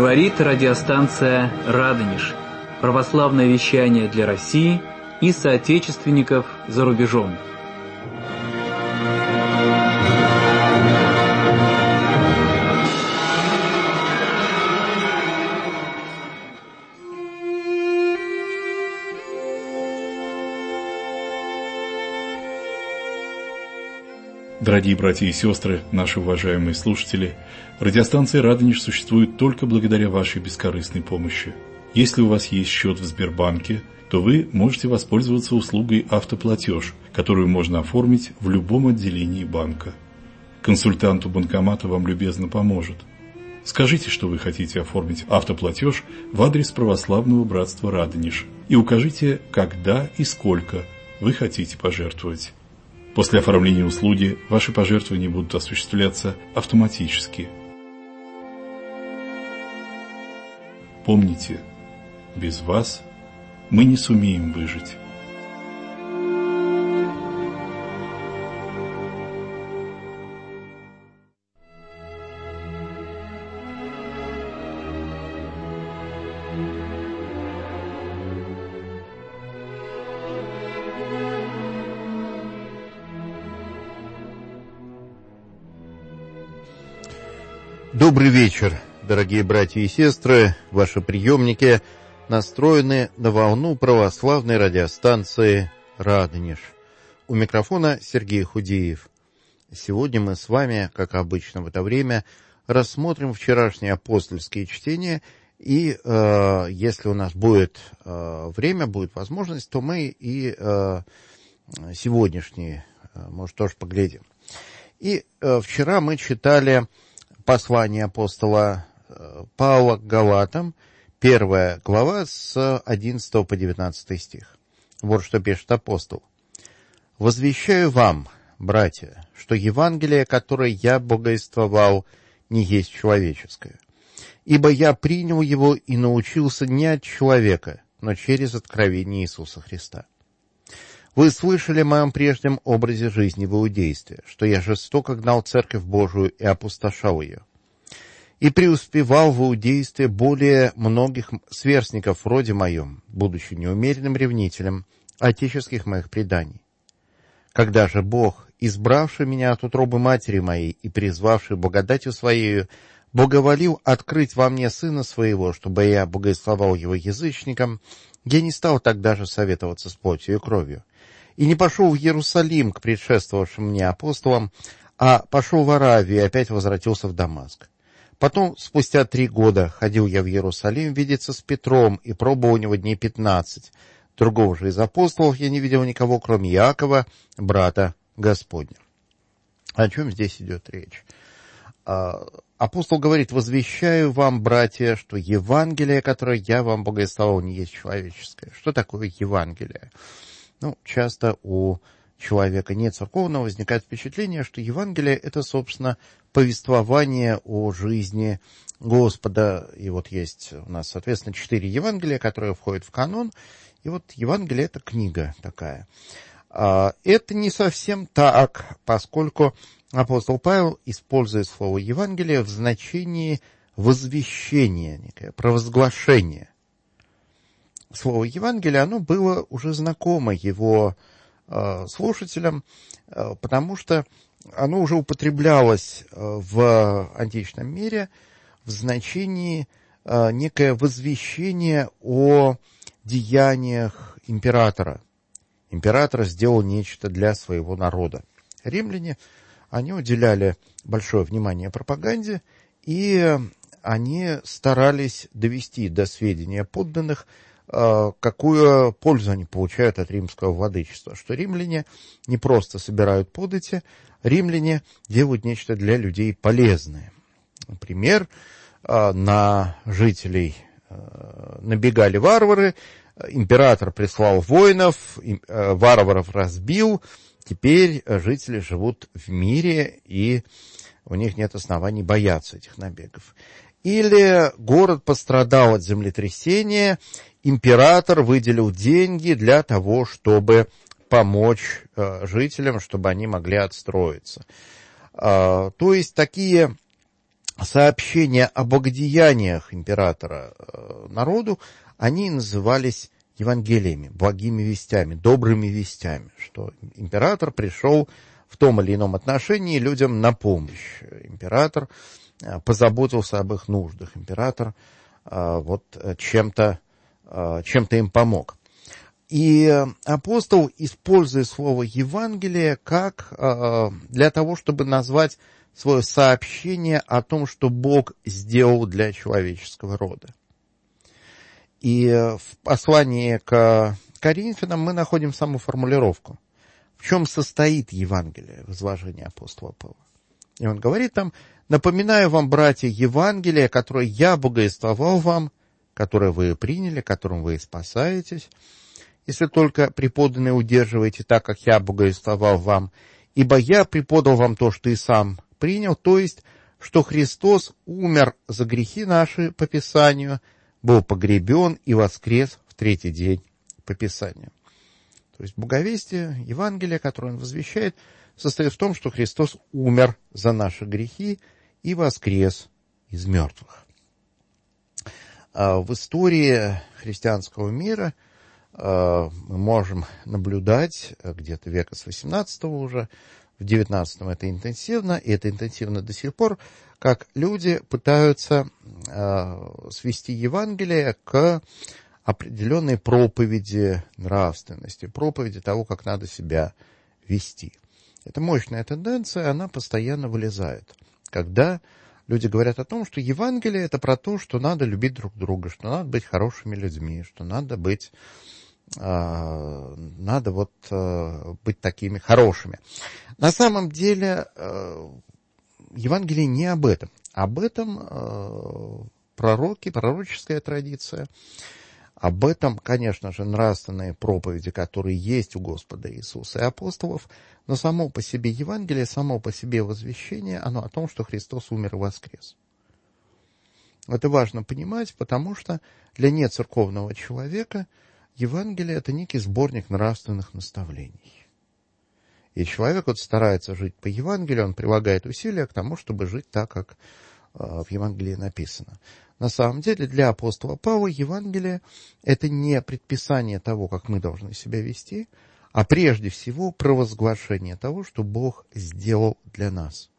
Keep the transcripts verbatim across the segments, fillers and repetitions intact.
Говорит радиостанция «Радонеж». Православное вещание для России и соотечественников за рубежом. Дорогие братья и сестры, наши уважаемые слушатели, радиостанция «Радонеж» существует только благодаря вашей бескорыстной помощи. Если у вас есть счет в Сбербанке, то вы можете воспользоваться услугой «Автоплатеж», которую можно оформить в любом отделении банка. Консультант у банкомата вам любезно поможет. Скажите, что вы хотите оформить автоплатеж в адрес православного братства «Радонеж» и укажите, когда и сколько вы хотите пожертвовать. После оформления услуги ваши пожертвования будут осуществляться автоматически. Помните, без вас мы не сумеем выжить. Добрый вечер, дорогие братья и сестры. Ваши приемники настроены на волну православной радиостанции «Радонеж». У микрофона Сергей Худеев. Сегодня мы с вами, как обычно в это время, рассмотрим вчерашние апостольские чтения. И э, если у нас будет э, время, будет возможность, то мы и э, сегодняшние, э, может, тоже поглядим. И э, вчера мы читали послание апостола Павла к Галатам, первая глава с одиннадцатого по девятнадцатый стих. Вот что пишет апостол. «Возвещаю вам, братья, что Евангелие, которое я богоиствовал, не есть человеческое. Ибо я принял его и научился не от человека, но через откровение Иисуса Христа. Вы слышали о моем прежнем образе жизни в иудействе, что я жестоко гнал церковь Божию и опустошал ее. И преуспевал в иудействе более многих сверстников вроде моем, будучи неумеренным ревнителем отеческих моих преданий. Когда же Бог, избравший меня от утробы матери моей и призвавший благодатью Своею, благоволил открыть во мне Сына Своего, чтобы я богословал Его язычникам, я не стал тогда же советоваться с плотью и кровью, и не пошел в Иерусалим к предшествовавшим мне апостолам, а пошел в Аравию и опять возвратился в Дамаск. Потом, спустя три года, ходил я в Иерусалим видеться с Петром и пробовал у него дней пятнадцать. Другого же из апостолов я не видел никого, кроме Иакова, брата Господня». О чем здесь идет речь? Апостол говорит: «Возвещаю вам, братья, что Евангелие, которое я вам богословил, не есть человеческое». Что такое Евангелие? Ну, часто у человека не церковного возникает впечатление, что Евангелие — это, собственно, повествование о жизни Господа. И вот есть у нас, соответственно, четыре Евангелия, которые входят в канон. И вот Евангелие — это книга такая. Это не совсем так, поскольку апостол Павел использует слово «Евангелие» в значении возвещения, некое провозглашение. Слово «Евангелие», оно было уже знакомо его э, слушателям, э, потому что оно уже употреблялось э, в античном мире в значении э, некое возвещение о деяниях императора. Император сделал нечто для своего народа. Римляне, они уделяли большое внимание пропаганде, и они старались довести до сведения подданных, какую пользу они получают от римского владычества. Что римляне не просто собирают подати, римляне делают нечто для людей полезное. Например, на жителей набегали варвары, император прислал воинов, варваров разбил, теперь жители живут в мире, и у них нет оснований бояться этих набегов. Или город пострадал от землетрясения, император выделил деньги для того, чтобы помочь э, жителям, чтобы они могли отстроиться. Э, то есть такие сообщения о богодеяниях императора народу, они назывались Евангелиями, благими вестями, добрыми вестями, что император пришел в том или ином отношении людям на помощь. Император позаботился об их нуждах, император вот чем-то, чем-то им помог. И апостол, используя слово «Евангелие» как для того, чтобы назвать свое сообщение о том, что Бог сделал для человеческого рода. И в послании к Коринфянам мы находим саму формулировку. В чем состоит Евангелие в изложении апостола Павла? И он говорит там: «Напоминаю вам, братья, Евангелие, которое я богословил вам, которое вы приняли, которым вы спасаетесь, если только преподанное удерживаете так, как я богословил вам. Ибо я преподал вам то, что и сам принял, то есть, что Христос умер за грехи наши по Писанию, был погребен и воскрес в третий день по Писанию». То есть благовестие, Евангелие, которое он возвещает, состоит в том, что Христос умер за наши грехи и воскрес из мертвых. В истории христианского мира мы можем наблюдать где-то века с восемнадцатого уже, в девятнадцатом это интенсивно, и это интенсивно до сих пор, как люди пытаются свести Евангелие к определенной проповеди нравственности, проповеди того, как надо себя вести. Это мощная тенденция, она постоянно вылезает, когда люди говорят о том, что Евангелие — это про то, что надо любить друг друга, что надо быть хорошими людьми, что надо быть, э, надо вот э, быть такими хорошими. На самом деле э, Евангелие не об этом. Об этом э, пророки, пророческая традиция. Об этом, конечно же, нравственные проповеди, которые есть у Господа Иисуса и апостолов, но само по себе Евангелие, само по себе возвещение, оно о том, что Христос умер и воскрес. Это важно понимать, потому что для нецерковного человека Евангелие — это некий сборник нравственных наставлений. И человек вот старается жить по Евангелию, он прилагает усилия к тому, чтобы жить так, как в Евангелии написано. На самом деле для апостола Павла Евангелие — это не предписание того, как мы должны себя вести, а прежде всего провозглашение того, что Бог сделал для нас.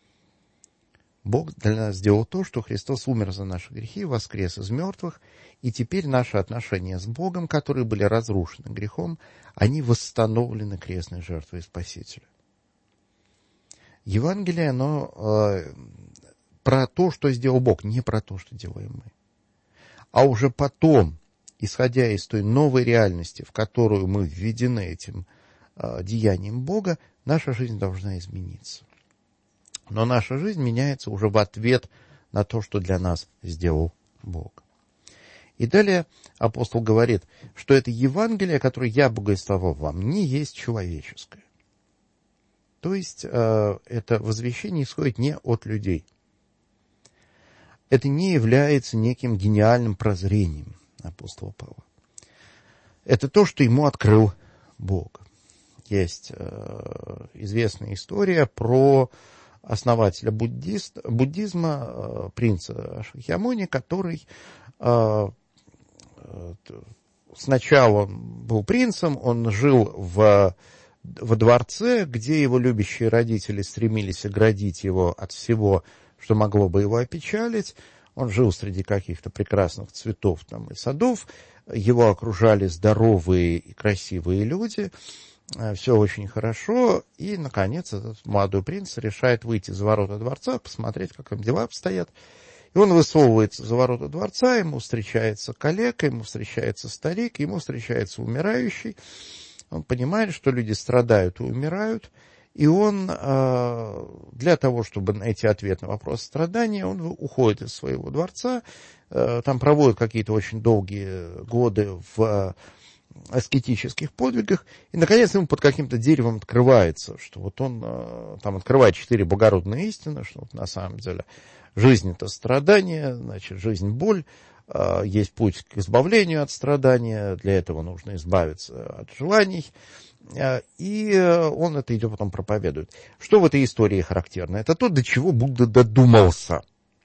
Бог для нас сделал то, что Христос умер за наши грехи, воскрес из мертвых, и теперь наши отношения с Богом, которые были разрушены грехом, они восстановлены крестной жертвой Спасителя. Евангелие, оно э, про то, что сделал Бог, не про то, что делаем мы. А уже потом, исходя из той новой реальности, в которую мы введены этим э, деянием Бога, наша жизнь должна измениться. Но наша жизнь меняется уже в ответ на то, что для нас сделал Бог. И далее апостол говорит, что это Евангелие, которое я богословил вам, не есть человеческое. То есть э, это возвещение исходит не от людей. Это не является неким гениальным прозрением апостола Павла. Это то, что ему открыл Бог. Есть э, известная история про основателя буддист, буддизма, э, принца Шакьямуни, который э, э, сначала был принцем, он жил в, во дворце, где его любящие родители стремились оградить его от всего, что могло бы его опечалить. Он жил среди каких-то прекрасных цветов там, и садов, его окружали здоровые и красивые люди, все очень хорошо, и, наконец, этот молодой принц решает выйти за ворота дворца, посмотреть, как там дела обстоят. И он высовывается за ворота дворца, ему встречается калека, ему встречается старик, ему встречается умирающий. Он понимает, что люди страдают и умирают, и он для того, чтобы найти ответ на вопрос страдания, он уходит из своего дворца, там проводит какие-то очень долгие годы в аскетических подвигах, и, наконец, ему под каким-то деревом открывается, что вот он там открывает четыре благородные истины, что вот на самом деле жизнь — это страдание, значит, жизнь — боль, есть путь к избавлению от страдания, для этого нужно избавиться от желаний, и он это идет потом проповедует. Что в этой истории характерно? Это то, до чего Будда додумался.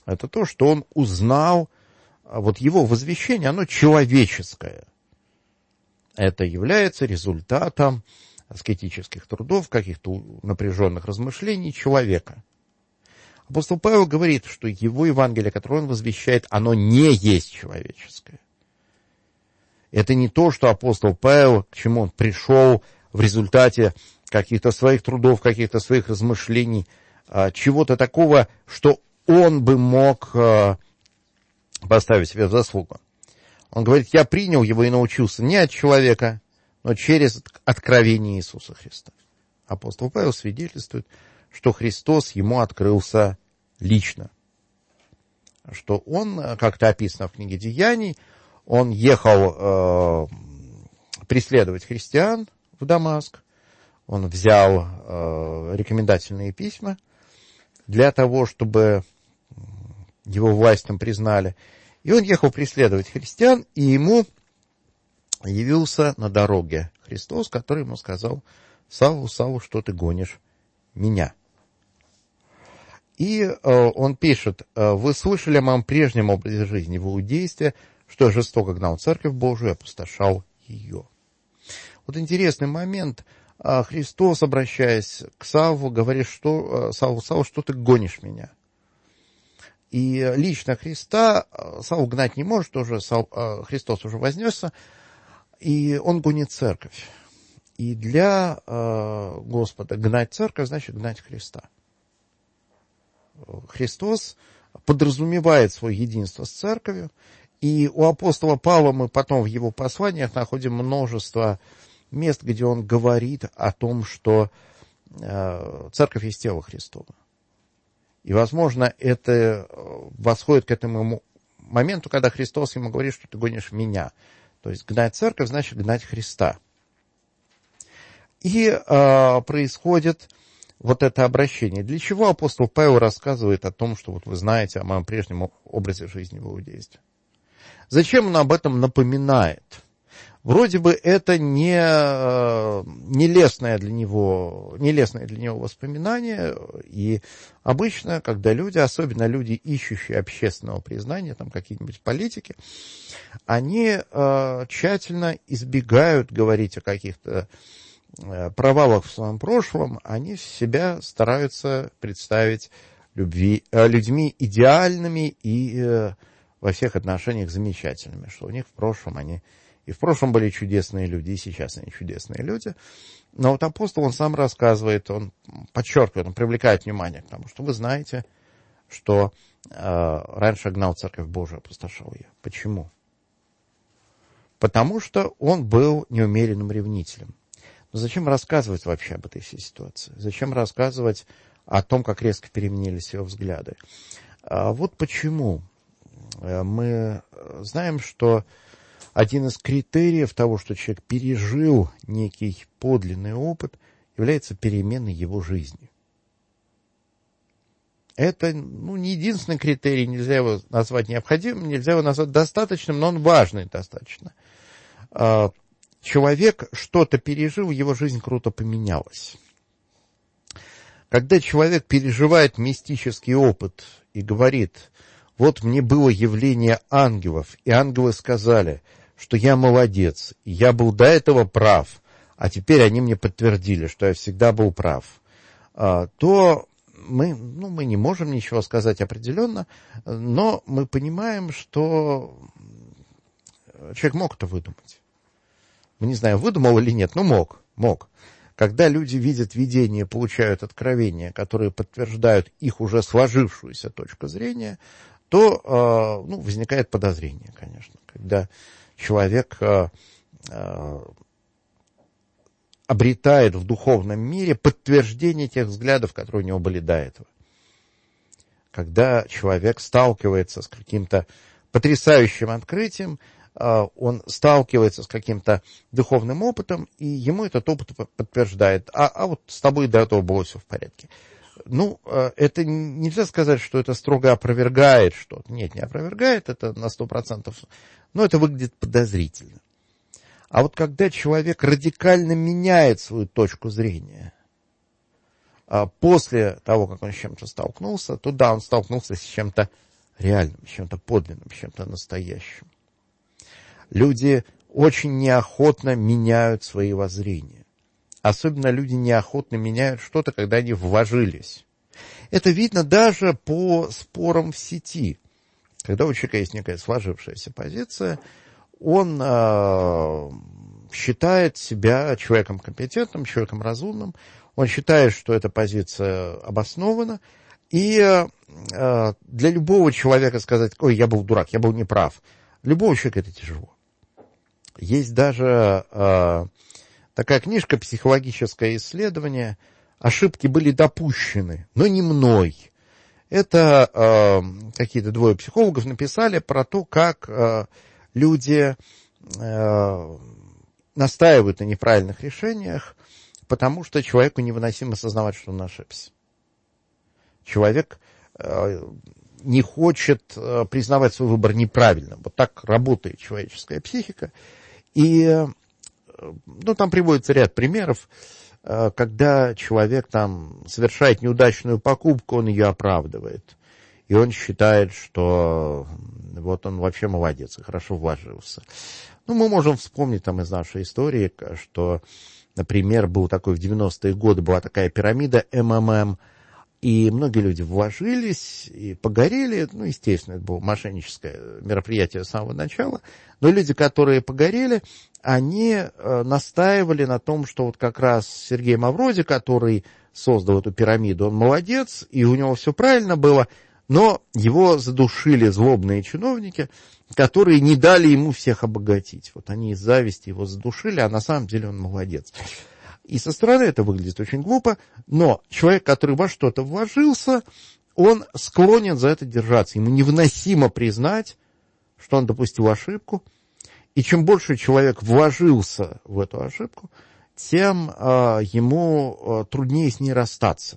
это то, что он узнал, вот его возвещение, оно человеческое. Это является результатом аскетических трудов, каких-то напряженных размышлений человека. Апостол Павел говорит, что его Евангелие, которое он возвещает, оно не есть человеческое. Это не то, что апостол Павел, к чему он пришел в результате каких-то своих трудов, каких-то своих размышлений, чего-то такого, что он бы мог поставить себе в заслугу. Он говорит, я принял его и научился не от человека, но через откровение Иисуса Христа. Апостол Павел свидетельствует, что Христос ему открылся лично. Что он, как-то описано в книге Деяний, он ехал э, преследовать христиан в Дамаск, он взял э, рекомендательные письма для того, чтобы его власть там признали. И он ехал преследовать христиан, и ему явился на дороге Христос, который ему сказал, Савву, Савву, что ты гонишь меня? И э, он пишет, вы слышали о моем прежнем образе жизни в Иудействе, что я жестоко гнал церковь Божию и опустошал ее. Вот интересный момент. Христос, обращаясь к Савву, говорит, что Савву, Савву, что ты гонишь меня? И лично Христа Савву гнать не может, уже Христос уже вознесся, и он гонит церковь. И для Господа гнать церковь значит гнать Христа. Христос подразумевает свое единство с церковью, и у апостола Павла мы потом в его посланиях находим множество мест, где он говорит о том, что церковь есть тело Христово. И, возможно, это восходит к этому моменту, когда Христос ему говорит, что ты гонишь меня. То есть гнать церковь значит гнать Христа. И э, происходит вот это обращение. Для чего апостол Павел рассказывает о том, что вот вы знаете о моем прежнем образе жизни в Иудействе? Зачем он об этом напоминает? Вроде бы это не, не лестное для него, не лестное для него воспоминание, и обычно, когда люди, особенно люди, ищущие общественного признания, там какие-нибудь политики, они э, тщательно избегают говорить о каких-то э, провалах в своем прошлом, они себя стараются представить любви, э, людьми идеальными и э, во всех отношениях замечательными, что у них в прошлом они... И в прошлом были чудесные люди, и сейчас они чудесные люди. Но вот апостол, он сам рассказывает, он подчеркивает, он привлекает внимание к тому, что вы знаете, что э, раньше гнал церковь Божию, опустошал ее. Почему? Потому что он был неумеренным ревнителем. Но зачем рассказывать вообще об этой всей ситуации? Зачем рассказывать о том, как резко переменились его взгляды? А вот почему. Мы знаем, что один из критериев того, что человек пережил некий подлинный опыт, является переменой его жизни. Это ну, не единственный критерий, нельзя его назвать необходимым, нельзя его назвать достаточным, но он важный достаточно. Человек что-то пережил, его жизнь круто поменялась. Когда человек переживает мистический опыт и говорит, вот мне было явление ангелов, и ангелы сказали, что я молодец, и я был до этого прав, а теперь они мне подтвердили, что я всегда был прав, то мы, ну, мы не можем ничего сказать определенно, но мы понимаем, что человек мог это выдумать. Мы не знаем, выдумал или нет, но мог, мог. Когда люди видят видение, получают откровения, которые подтверждают их уже сложившуюся точку зрения, то ну, возникает подозрение, конечно, когда человек э, э, обретает в духовном мире подтверждение тех взглядов, которые у него были до этого. Когда человек сталкивается с каким-то потрясающим открытием, э, он сталкивается с каким-то духовным опытом, и ему этот опыт подтверждает. А, а вот с тобой до этого было все в порядке. Ну, это нельзя сказать, что это строго опровергает что-то. Нет, не опровергает, это на сто процентов, но это выглядит подозрительно. А вот когда человек радикально меняет свою точку зрения, после того, как он с чем-то столкнулся, то да, он столкнулся с чем-то реальным, с чем-то подлинным, с чем-то настоящим. Люди очень неохотно меняют свои воззрения. Особенно люди неохотно меняют что-то, когда они вложились. Это видно даже по спорам в сети. Когда у человека есть некая сложившаяся позиция, он э, считает себя человеком компетентным, человеком разумным, он считает, что эта позиция обоснована, и э, для любого человека сказать: ой, я был дурак, я был неправ, любого человека это тяжело. Есть даже э, такая книжка «Психологическое исследование». Ошибки были допущены, но не мной. Это э, какие-то двое психологов написали про то, как э, люди э, настаивают на неправильных решениях, потому что человеку невыносимо осознавать, что он ошибся. Человек э, не хочет э, признавать свой выбор неправильным. Вот так работает человеческая психика. И э, ну, там приводится ряд примеров, когда человек там совершает неудачную покупку, он ее оправдывает. И он считает, что вот он вообще молодец и хорошо вложился. Ну, мы можем вспомнить там из нашей истории, что, например, был такой в девяностые годы, была такая пирамида эм эм эм, и многие люди вложились и погорели. Ну, естественно, это было мошенническое мероприятие с самого начала. Но люди, которые погорели, они э, настаивали на том, что вот как раз Сергей Мавроди, который создал эту пирамиду, он молодец, и у него все правильно было, но его задушили злобные чиновники, которые не дали ему всех обогатить. Вот они из зависти его задушили, а на самом деле он молодец. И со стороны это выглядит очень глупо, но человек, который во что-то вложился, он склонен за это держаться. Ему невыносимо признать, что он допустил ошибку. И чем больше человек вложился в эту ошибку, тем э, ему э, труднее с ней расстаться.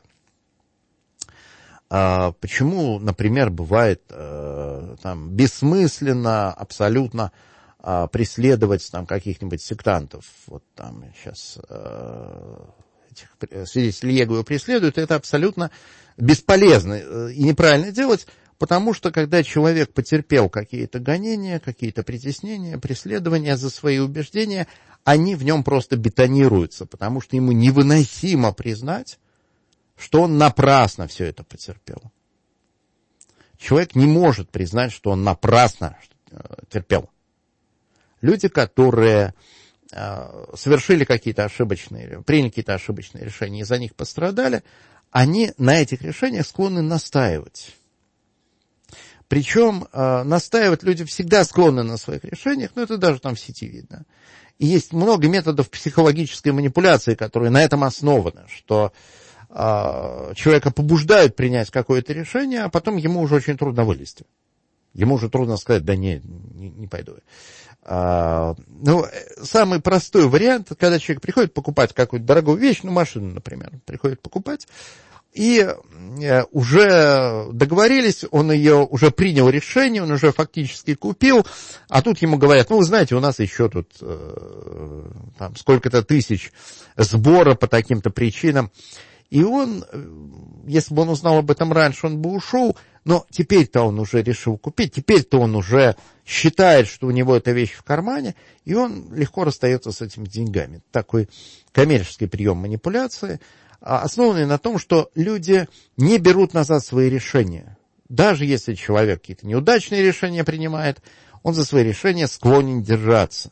Э, почему, например, бывает э, там, бессмысленно абсолютно э, преследовать там, каких-нибудь сектантов? Вот там сейчас э, этих свидетелей Иеговы преследуют, это абсолютно бесполезно и неправильно делать. Потому что, когда человек потерпел какие-то гонения, какие-то притеснения, преследования за свои убеждения, они в нем просто бетонируются, потому что ему невыносимо признать, что он напрасно все это потерпел. Человек не может признать, что он напрасно терпел. Люди, которые совершили какие-то ошибочные, приняли какие-то ошибочные решения и за них пострадали, они на этих решениях склонны настаивать. Причем э, настаивать люди всегда склонны на своих решениях, но это даже там в сети видно. И есть много методов психологической манипуляции, которые на этом основаны, что э, человека побуждают принять какое-то решение, а потом ему уже очень трудно вылезти. Ему уже трудно сказать: да не, не, не пойду. А, ну, самый простой вариант, когда человек приходит покупать какую-то дорогую вещь, ну, машину, например, приходит покупать, и уже договорились, он ее уже принял решение, он уже фактически купил, а тут ему говорят: ну, вы знаете, у нас еще тут э, там сколько-то тысяч сбора по таким-то причинам. И он, если бы он узнал об этом раньше, он бы ушел, но теперь-то он уже решил купить, теперь-то он уже считает, что у него эта вещь в кармане, и он легко расстается с этими деньгами. Такой коммерческий прием манипуляции, основанный на том, что люди не берут назад свои решения. Даже если человек какие-то неудачные решения принимает, он за свои решения склонен держаться.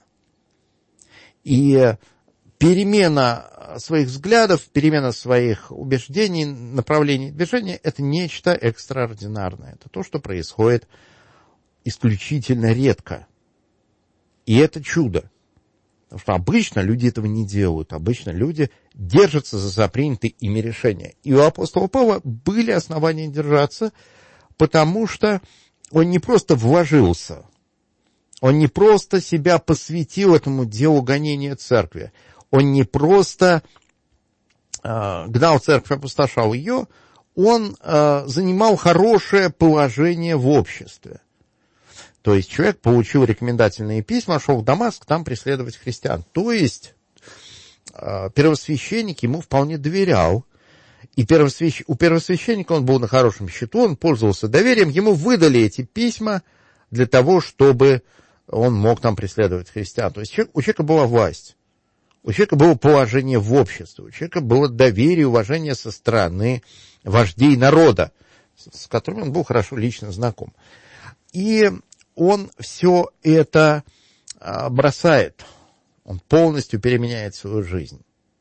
И перемена своих взглядов, перемена своих убеждений, направлений движения – это нечто экстраординарное. Это то, что происходит исключительно редко. И это чудо. Потому что обычно люди этого не делают. Обычно люди держатся за принятые ими решения. И у апостола Павла были основания держаться, потому что он не просто вложился, он не просто себя посвятил этому делу гонения церкви, он не просто э, гнал церковь, опустошал ее, он э, занимал хорошее положение в обществе. То есть человек получил рекомендательные письма, шел в Дамаск, там преследовать христиан. То есть э, первосвященник ему вполне доверял. И первосвящ... у первосвященника он был на хорошем счету, он пользовался доверием, ему выдали эти письма для того, чтобы он мог там преследовать христиан. То есть у человека была власть, у человека было положение в обществе, у человека было доверие, уважение со стороны вождей народа, с которыми он был хорошо лично знаком. И он все это бросает, он полностью переменяет свою жизнь.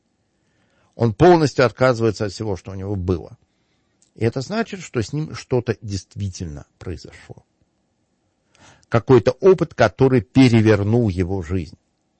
Он полностью отказывается от всего, что у него было. И это значит, что с ним что-то действительно произошло. Какой-то опыт, который перевернул его жизнь.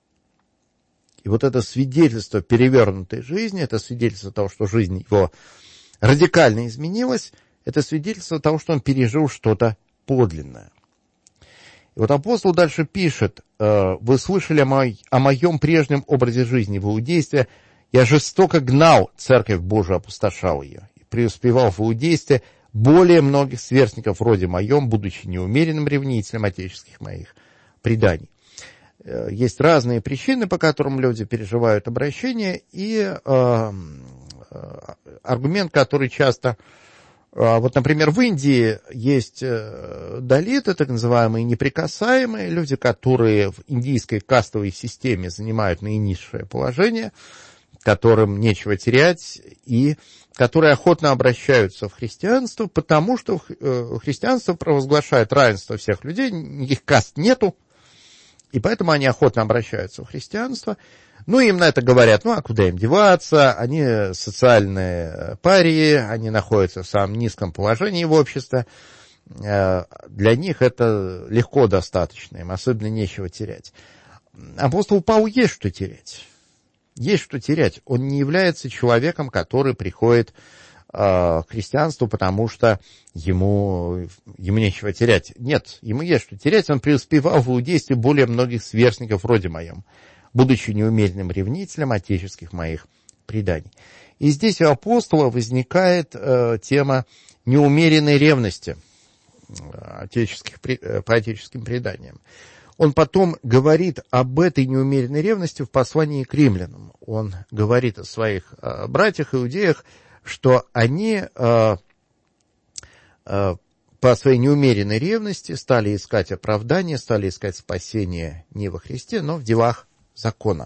И вот это свидетельство перевернутой жизни, это свидетельство того, что жизнь его радикально изменилась, это свидетельство того, что он пережил что-то подлинное. И вот апостол дальше пишет: «Вы слышали о, мой, о моем прежнем образе жизни в иудействе. Я жестоко гнал церковь Божию, опустошал ее, и преуспевал в иудействе более многих сверстников вроде моем, будучи неумеренным ревнителем отеческих моих преданий». Есть разные причины, по которым люди переживают обращение, и э, аргумент, который часто... Вот, например, в Индии есть далиты, так называемые неприкасаемые, люди, которые в индийской кастовой системе занимают наинизшее положение, которым нечего терять, и которые охотно обращаются в христианство, потому что христианство провозглашает равенство всех людей, никаких каст нету, и поэтому они охотно обращаются в христианство. Ну, им на это говорят: ну, а куда им деваться, они социальные парии, они находятся в самом низком положении в обществе, для них это легко достаточно, им особенно нечего терять. Апостолу Павлу есть что терять. Есть что терять. Он не является человеком, который приходит э, к христианству, потому что ему, ему нечего терять. Нет, ему есть что терять. Он преуспевал в иудействе более многих сверстников вроде моем, будучи неумеренным ревнителем отеческих моих преданий. И здесь у апостола возникает э, тема неумеренной ревности отеческих, по отеческим преданиям. Он потом говорит об этой неумеренной ревности в послании к римлянам. Он говорит о своих э, братьях иудеях, что они э, э, по своей неумеренной ревности стали искать оправдание, стали искать спасение не во Христе, но в делах закона.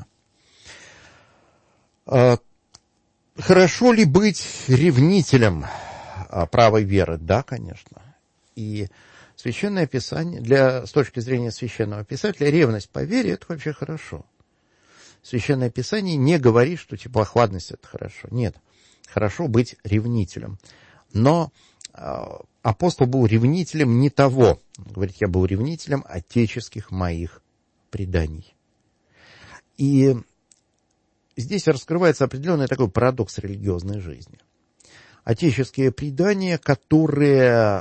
Э, хорошо ли быть ревнителем э, правой веры? Да, конечно. И Священное Писание, для, с точки зрения священного писателя, ревность по вере – это вообще хорошо. Священное Писание не говорит, что теплохладность – это хорошо. Нет, хорошо быть ревнителем. Но э, апостол был ревнителем не того. Он говорит: я был ревнителем отеческих моих преданий. И здесь раскрывается определенный такой парадокс религиозной жизни. Отеческие предания, которые...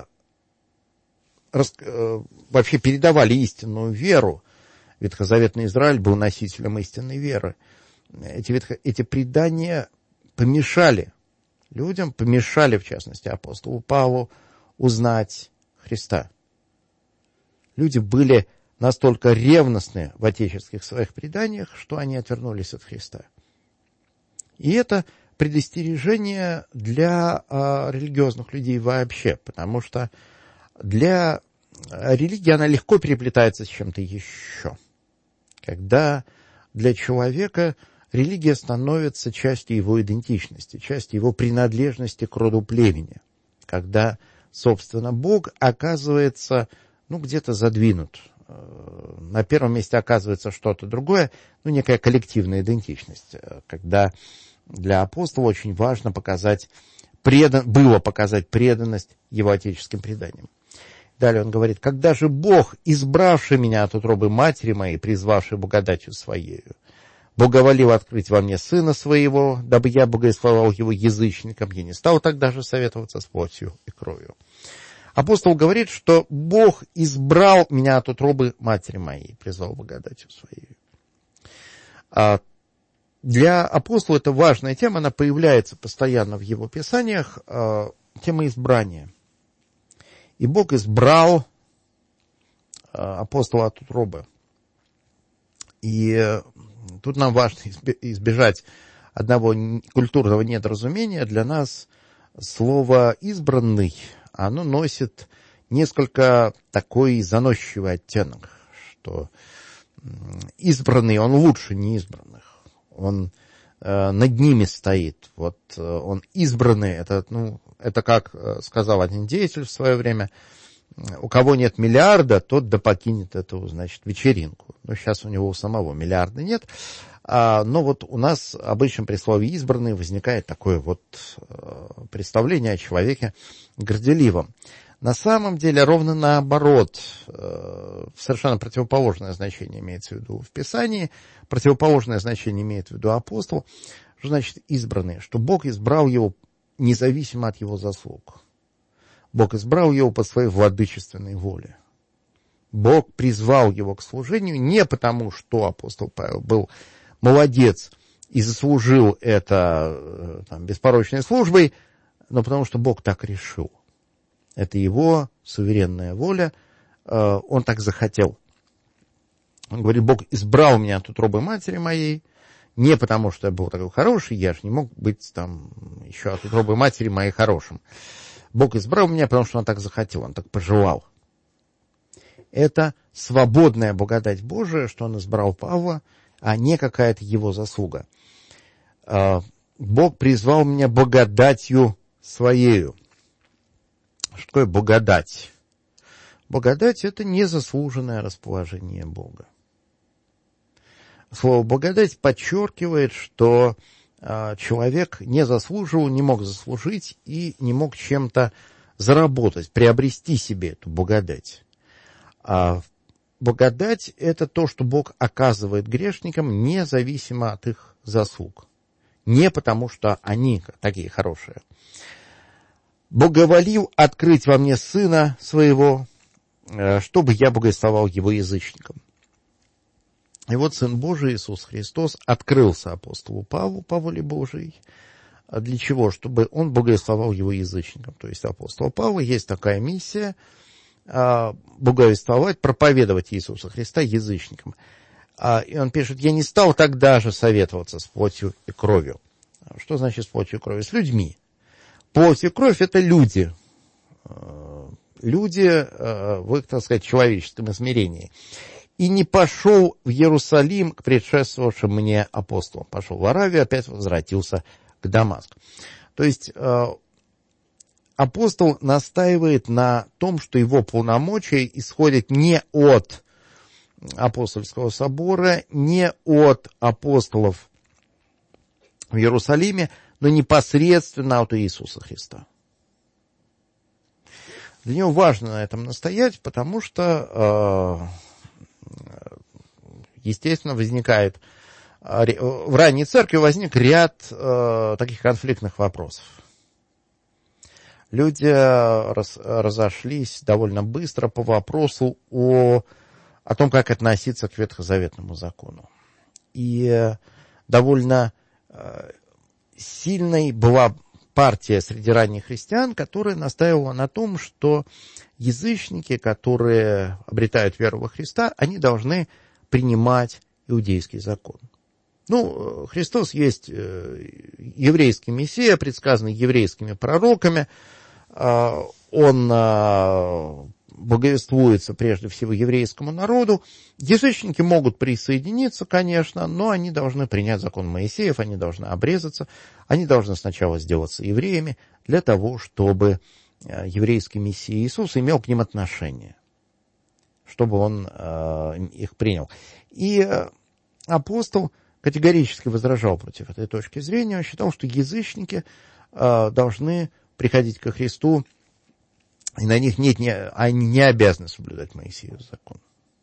вообще передавали истинную веру. Ветхозаветный Израиль был носителем истинной веры. Эти, ветхо... эти предания помешали людям, помешали, в частности, апостолу Павлу, узнать Христа. Люди были настолько ревностны в отеческих своих преданиях, что они отвернулись от Христа. И это предостережение для а, религиозных людей вообще, потому что для религии она легко переплетается с чем-то еще. Когда для человека религия становится частью его идентичности, частью его принадлежности к роду племени. Когда, собственно, Бог оказывается, ну, где-то задвинут. На первом месте оказывается что-то другое, ну, некая коллективная идентичность. Когда для апостола очень важно показать, предан, было показать преданность его отеческим преданиям. Далее он говорит: когда же Бог, избравший меня от утробы матери моей, призвавший благодатью своею, благоволил открыть во мне Сына Своего, дабы я богословил Его язычникам, я не стал тогда же советоваться с плотью и кровью. Апостол говорит, что Бог избрал меня от утробы матери моей, призвал благодатью своей. А для апостола это важная тема, она появляется постоянно в его писаниях, а, тема избрания. И Бог избрал а, апостола от утробы. И тут нам важно избежать одного культурного недоразумения, для нас слово «избранный», оно носит несколько такой заносчивый оттенок, что избранный, он лучше неизбранных, он э, над ними стоит. Вот э, он избранный, это, ну, это как э, сказал один деятель в свое время, у кого нет миллиарда, тот да покинет эту, значит, вечеринку. Но сейчас у него у самого миллиарда нет. А, но вот у нас обычно при слове «избранный» возникает такое вот э, представление о человеке горделивом. На самом деле ровно наоборот, э, совершенно противоположное значение имеется в виду в Писании, противоположное значение имеет в виду апостол. Что значит избранный? Что Бог избрал его независимо от его заслуг. Бог избрал его по своей владычественной воле. Бог призвал его к служению не потому, что апостол Павел был молодец и заслужил это там, беспорочной службой, но потому что Бог так решил. Это его суверенная воля, он так захотел. Он говорит, Бог избрал меня от утробы матери моей, не потому что я был такой хороший, я же не мог быть там еще от утробы матери моей хорошим. Бог избрал меня, потому что он так захотел, он так пожелал. Это свободная благодать Божия, что он избрал Павла, а не какая-то его заслуга. Бог призвал меня благодатью своею. Что такое благодать? Благодать – это незаслуженное расположение Бога. Слово «благодать» подчеркивает, что человек не заслуживал, не мог заслужить и не мог чем-то заработать, приобрести себе эту благодать. А благодать – это то, что Бог оказывает грешникам независимо от их заслуг. Не потому, что они такие хорошие. «Благоволил открыть во мне Сына Своего, чтобы я благословал Его язычникам». И вот Сын Божий Иисус Христос открылся апостолу Павлу по воле Божией. А для чего? Чтобы он благословал его язычникам. То есть апостола Павла есть такая миссия благовествовать, проповедовать Иисуса Христа язычникам. И он пишет, я не стал тогда же советоваться с плотью и кровью. Что значит с плотью и кровью? С людьми. Плоть и кровь – это люди. Люди в их, так сказать, человеческом измерении. И не пошел в Иерусалим к предшествовавшим мне апостолам. Пошел в Аравию, опять возвратился к Дамаску. То есть апостол настаивает на том, что его полномочия исходят не от апостольского собора, не от апостолов в Иерусалиме, но непосредственно от Иисуса Христа. Для него важно на этом настоять, потому что, естественно, возникает, в ранней церкви возник ряд таких конфликтных вопросов. Люди раз, разошлись довольно быстро по вопросу о, о том, как относиться к ветхозаветному закону. И довольно сильной была партия среди ранних христиан, которая настаивала на том, что язычники, которые обретают веру во Христа, они должны принимать иудейский закон. Ну, Христос есть еврейский мессия, предсказанный еврейскими пророками. Он благовествуется прежде всего еврейскому народу. Язычники могут присоединиться, конечно, но они должны принять закон Моисеев, они должны обрезаться, они должны сначала сделаться евреями для того, чтобы еврейский мессия Иисус имел к ним отношение, чтобы он их принял. И апостол категорически возражал против этой точки зрения. Он считал, что язычники должны приходить ко Христу, и на них нет, не, они не обязаны соблюдать Моисеев закон.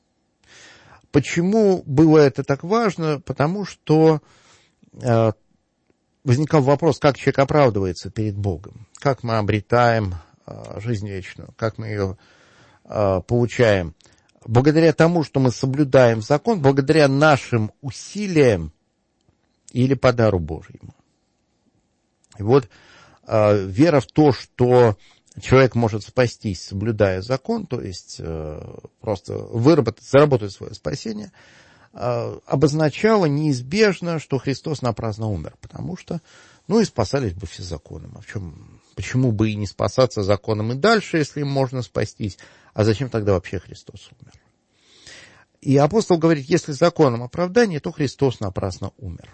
Почему было это так важно? Потому что э, возникал вопрос, как человек оправдывается перед Богом, как мы обретаем э, жизнь вечную, как мы ее э, получаем. Благодаря тому, что мы соблюдаем закон, благодаря нашим усилиям или по дару Божьему. И вот э, вера в то, что человек может спастись, соблюдая закон, то есть э, просто выработать, заработать свое спасение, обозначало неизбежно, что Христос напрасно умер, потому что, ну, и спасались бы все законом. А в чем, почему бы и не спасаться законом и дальше, если им можно спастись? А зачем тогда вообще Христос умер? И апостол говорит, если законом оправдание, то Христос напрасно умер.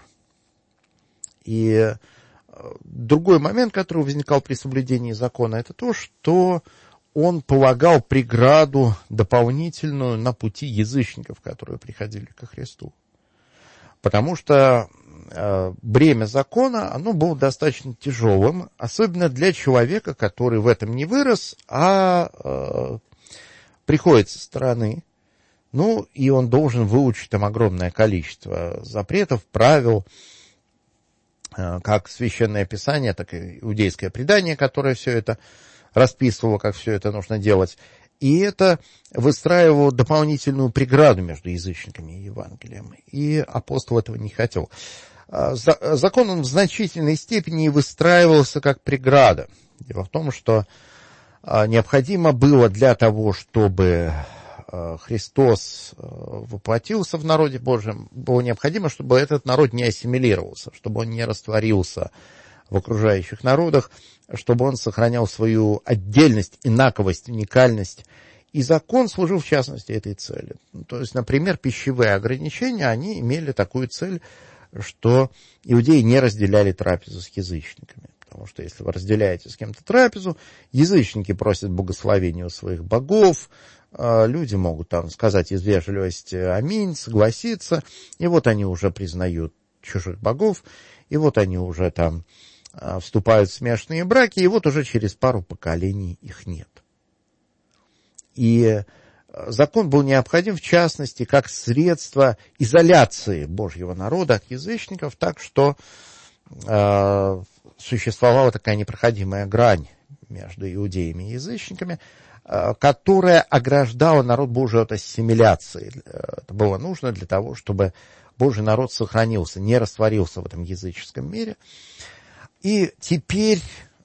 И другой момент, который возникал при соблюдении закона, это то, что он полагал преграду дополнительную на пути язычников, которые приходили ко Христу. Потому что э, бремя закона, оно было достаточно тяжелым, особенно для человека, который в этом не вырос, а э, приходит со стороны. Ну, и он должен выучить там огромное количество запретов, правил, э, как Священное Писание, так и иудейское предание, которое все это расписывало, как все это нужно делать. И это выстраивало дополнительную преграду между язычниками и Евангелием. И апостол этого не хотел. Закон он в значительной степени выстраивался как преграда. Дело в том, что необходимо было для того, чтобы Христос воплотился в народе Божьем, было необходимо, чтобы этот народ не ассимилировался, чтобы он не растворился в окружающих народах, чтобы он сохранял свою отдельность, инаковость, уникальность. И закон служил в частности этой цели. То есть, например, пищевые ограничения, они имели такую цель, что иудеи не разделяли трапезу с язычниками. Потому что если вы разделяете с кем-то трапезу, язычники просят благословения у своих богов, люди могут там сказать из вежливости «Аминь», согласиться, и вот они уже признают чужих богов, и вот они уже там вступают в смешанные браки, и вот уже через пару поколений их нет. И закон был необходим, в частности, как средство изоляции Божьего народа от язычников, так что э, существовала такая непроходимая грань между иудеями и язычниками, э, которая ограждала народ Божий от ассимиляции. Это было нужно для того, чтобы Божий народ сохранился, не растворился в этом языческом мире. И теперь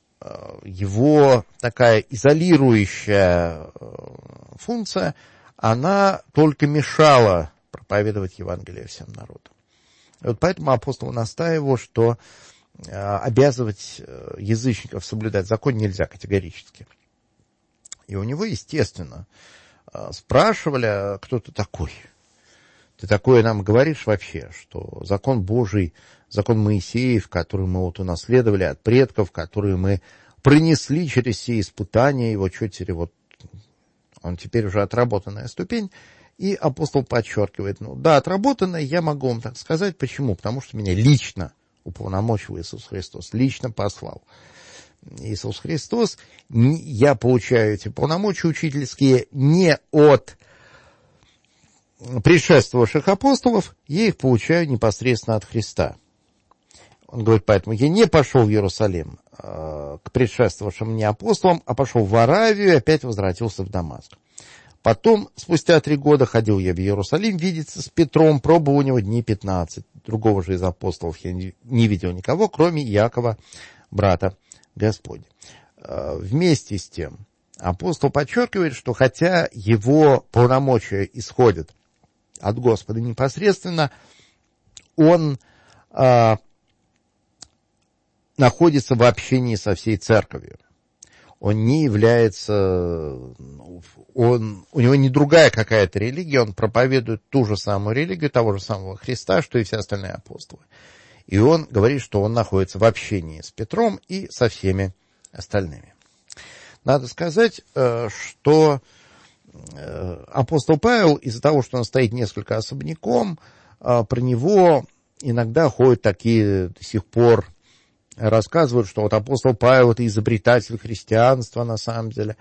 его такая изолирующая функция, она только мешала проповедовать Евангелие всем народам. И вот поэтому апостол настаивал, что обязывать язычников соблюдать закон нельзя категорически. И у него, естественно, спрашивали, кто ты такой? Ты такое нам говоришь вообще, что закон Божий, закон Моисеев, который мы вот унаследовали от предков, которые мы пронесли через все испытания, его что теперь вот, он теперь уже отработанная ступень, и апостол подчеркивает, ну да, отработанная, я могу вам так сказать, почему? Потому что меня лично уполномочил Иисус Христос, лично послал. Иисус Христос, я получаю эти полномочия учительские не от предшествовавших апостолов, я их получаю непосредственно от Христа. Он говорит, поэтому я не пошел в Иерусалим э, к предшествовавшим мне апостолам, а пошел в Аравию и опять возвратился в Дамаск. Потом, спустя три года, ходил я в Иерусалим видеться с Петром, пробовал у него дней пятнадцать. Другого же из апостолов я не, не видел никого, кроме Иакова, брата Господня. Э, вместе с тем, апостол подчеркивает, что хотя его полномочия исходят от Господа непосредственно, он э, находится в общении со всей церковью. Он не является, он, у него не другая какая-то религия, он проповедует ту же самую религию, того же самого Христа, что и все остальные апостолы. И он говорит, что он находится в общении с Петром и со всеми остальными. Надо сказать, что апостол Павел, из-за того, что он стоит несколько особняком, про него иногда ходят такие до сих пор, рассказывают, что вот апостол Павел — это изобретатель христианства на самом деле,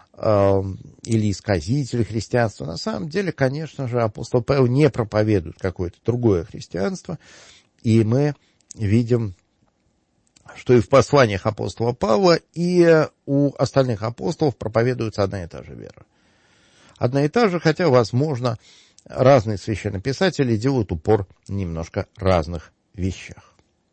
или исказитель христианства. На самом деле, конечно же, апостол Павел не проповедует какое-то другое христианство, и мы видим, что и в посланиях апостола Павла, и у остальных апостолов проповедуется одна и та же вера. Одна и та же, хотя, возможно, разные священнописатели делают упор на немножко разных вещах.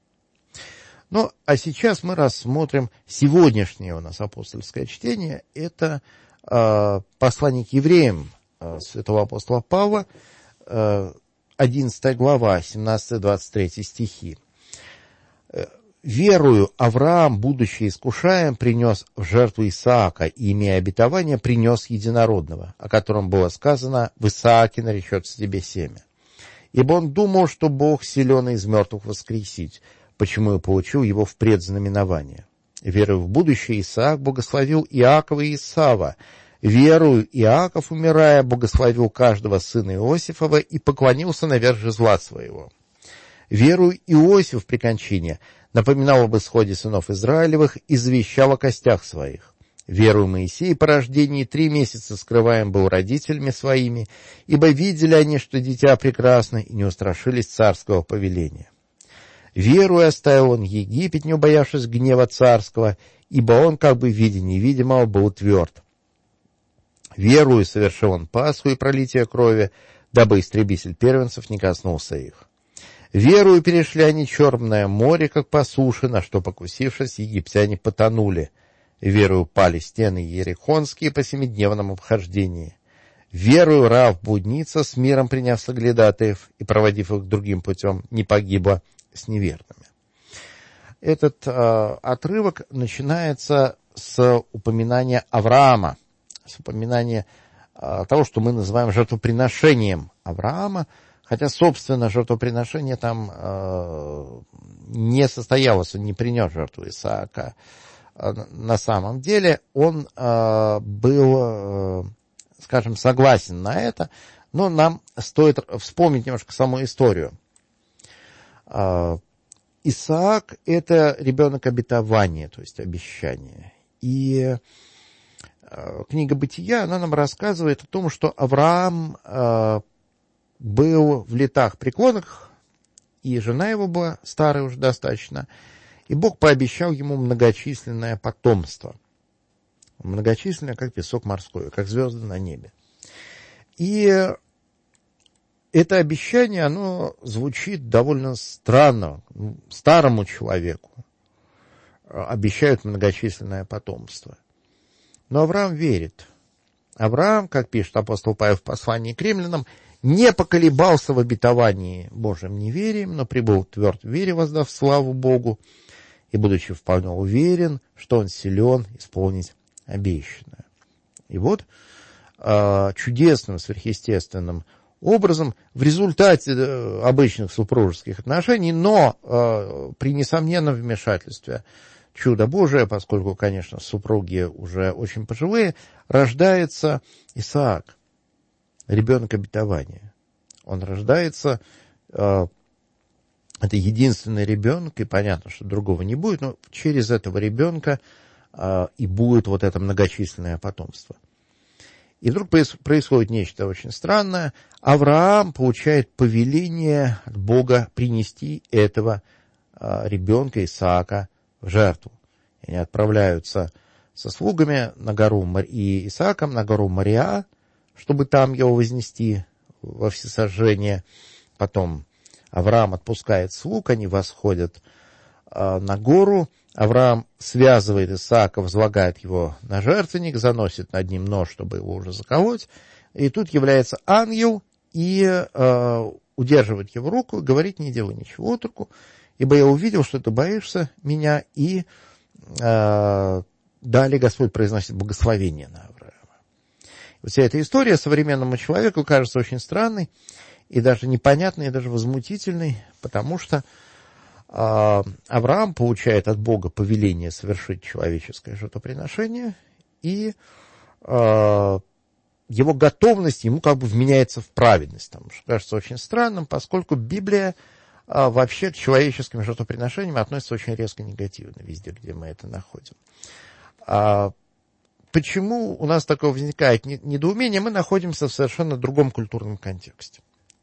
Ну, а сейчас мы рассмотрим сегодняшнее у нас апостольское чтение. Это э, послание к евреям э, святого апостола Павла, э, одиннадцатая глава, семнадцатый-двадцать третий стихи. «Верую, Авраам, будучи искушаем, принес в жертву Исаака, и, имея обетование, принес единородного, о котором было сказано: в Исааке наречется тебе семя. Ибо он думал, что Бог силен из мертвых воскресить, почему и получил его в предзнаменование. Верою в будущее, Исаак благословил Иакова и Исава. Верою Иаков, умирая, благословил каждого сына Иосифова и поклонился наверх жезла своего. Верою Иосиф при кончине напоминал об исходе сынов Израилевых и завещал о костях своих. Верою Моисей по рождении три месяца скрываем был родителями своими, ибо видели они, что дитя прекрасно, и не устрашились царского повеления. Верою оставил он Египет, не убоявшись гнева царского, ибо он, как бы в виде невидимого, был тверд. Верою совершил он Пасху и пролитие крови, дабы истребитель первенцев не коснулся их. Верою перешли они Черное море, как по суше, на что, покусившись, египтяне потонули. Верою пали стены ерихонские по семидневном обхождении. Верою Раав блудница, с миром приняв соглядатаев и проводив их другим путем, не погибла с неверными». Этот э, отрывок начинается с упоминания Авраама, с упоминания э, того, что мы называем жертвоприношением Авраама, хотя, собственно, жертвоприношение там э, не состоялось, он не принес жертву Исаака. На самом деле он э, был, э, скажем, согласен на это, но нам стоит вспомнить немножко саму историю. Э, Исаак — это ребенок обетования, то есть обещания. И э, книга Бытия, она нам рассказывает о том, что Авраам э, был в летах преклонных, и жена его была старая уже достаточно, и Бог пообещал ему многочисленное потомство. Многочисленное, как песок морской, как звезды на небе. И это обещание, оно звучит довольно странно. Старому человеку обещают многочисленное потомство. Но Авраам верит. Авраам, как пишет апостол Павел в послании к римлянам, не поколебался в обетовании Божьим неверием, но пребыл тверд в вере, воздав славу Богу, и, будучи вполне уверен, что он силен исполнить обещанное. И вот э, чудесным, сверхъестественным образом, в результате обычных супружеских отношений, но э, при несомненном вмешательстве чуда Божия, поскольку, конечно, супруги уже очень пожилые, рождается Исаак, ребенок обетования. Он рождается, э, это единственный ребенок, и понятно, что другого не будет, но через этого ребенка э, и будет вот это многочисленное потомство. И вдруг происходит нечто очень странное. Авраам получает повеление от Бога принести этого э, ребенка Исаака в жертву. И они отправляются со слугами на гору и Исааком на гору Мориа, чтобы там его вознести во всесожжение. Потом Авраам отпускает слуг, они восходят э, на гору. Авраам связывает Исаака, возлагает его на жертвенник, заносит над ним нож, чтобы его уже заколоть. И тут является ангел и э, удерживает его руку, говорит: не делай ничего от руку, ибо я увидел, что ты боишься меня. И э, далее Господь произносит благословение на Авраама. Вот вся эта история современному человеку кажется очень странной, и даже непонятной, и даже возмутительной, потому что э, Авраам получает от Бога повеление совершить человеческое жертвоприношение, и э, его готовность ему как бы вменяется в праведность, там, что кажется очень странным, поскольку Библия э, вообще к человеческим жертвоприношениям относится очень резко негативно, везде, где мы это находим. А почему у нас такое возникает недоумение? Мы находимся в совершенно другом культурном контексте.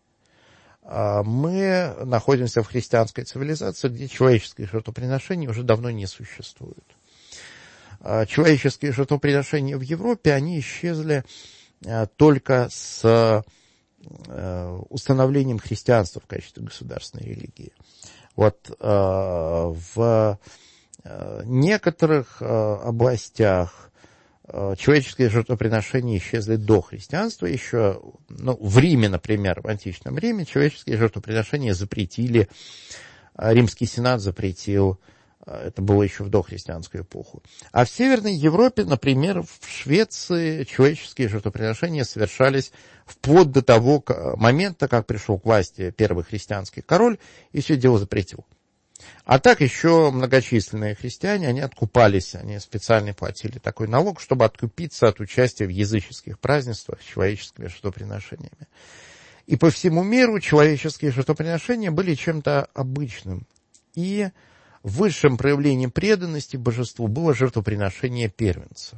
Мы находимся в христианской цивилизации, где человеческие жертвоприношения уже давно не существуют. Человеческие жертвоприношения в Европе, они исчезли только с установлением христианства в качестве государственной религии. Вот в некоторых областях человеческие жертвоприношения исчезли до христианства еще. Ну, в Риме, например, в античном Риме человеческие жертвоприношения запретили, Римский сенат запретил, это было еще в дохристианскую эпоху. А в Северной Европе, например, в Швеции человеческие жертвоприношения совершались вплоть до того момента, как пришел к власти первый христианский король и все дело запретил. А так еще многочисленные христиане, они откупались, они специально платили такой налог, чтобы откупиться от участия в языческих празднествах с человеческими жертвоприношениями. И по всему миру человеческие жертвоприношения были чем-то обычным. И высшим проявлением преданности божеству было жертвоприношение первенца.